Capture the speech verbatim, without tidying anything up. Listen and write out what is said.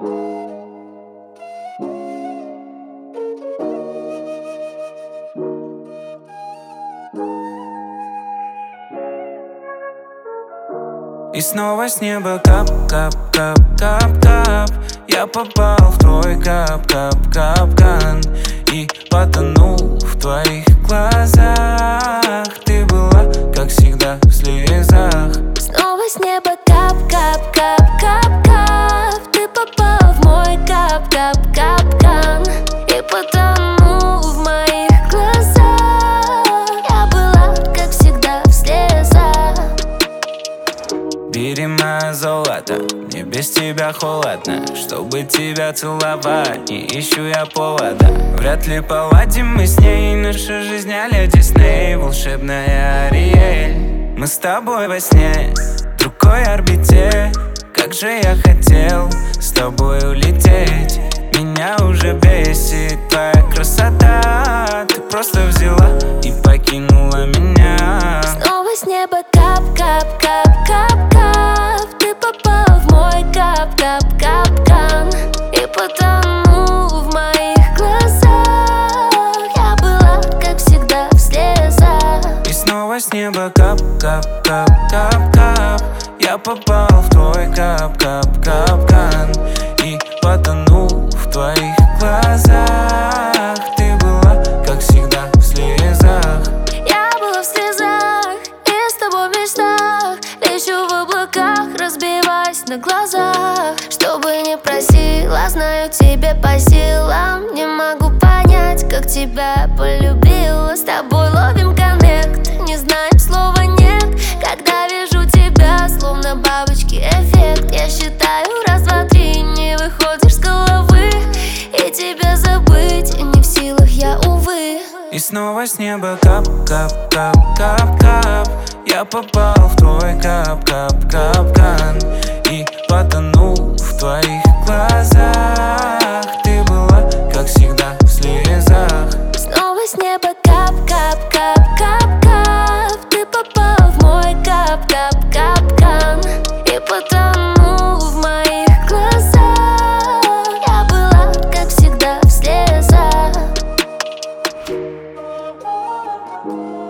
И снова с неба кап-кап-кап-кап-кап. Я попал в твой кап-кап-капкан и потонул в твоих глазах. Ты была, как всегда, в слезах. Снова с неба кап-кап-кап-кап-кап. Ты попал в мой кап-кап-капкан и потонул в моих глазах. Я была, как всегда, в слезах. Бери мое золото, мне без тебя холодно. Чтобы тебя целовать, не ищу я повода. Вряд ли поладим мы с ней, наша жизнь а-ля Дисней. Волшебная Ариэль, мы с тобой во сне, в другой орбите. Как же я хотел с тобой улететь. Меня уже бесит твоя красота. Ты просто взяла и покинула меня. Снова с неба кап-кап-кап-кап-кап. Ты попал в мой кап-кап-капкан и потонул в моих глазах. Я была, как всегда, в слезах. И снова с неба кап-кап-кап-кап-кап. Я попал в твой кап-кап-капкан и потонул в твоих глазах. Ты была, как всегда, в слезах. Я была в слезах и с тобой в мечтах. Лечу в облаках, разбиваясь на глазах. Что бы ни просила, знаю, тебе по силам. Не могу понять, как тебя полюбила. С тобой ловим коннект, не знаем слова нет. Когда вижу тебя, словно бабочки эффект. Я считаю раз, два, три, не выходишь с головы. И тебя забыть не в силах я, увы. И снова с неба кап-кап-кап-кап-кап. Я попал в твой кап-кап-капкан и потонул в твоих глазах. Ты была, как всегда, в слезах. Снова с неба кап-кап-кап-кап-кап. Ты попал в мой кап-кап-капкан и потонул в моих глазах. Я была, как всегда, в слезах.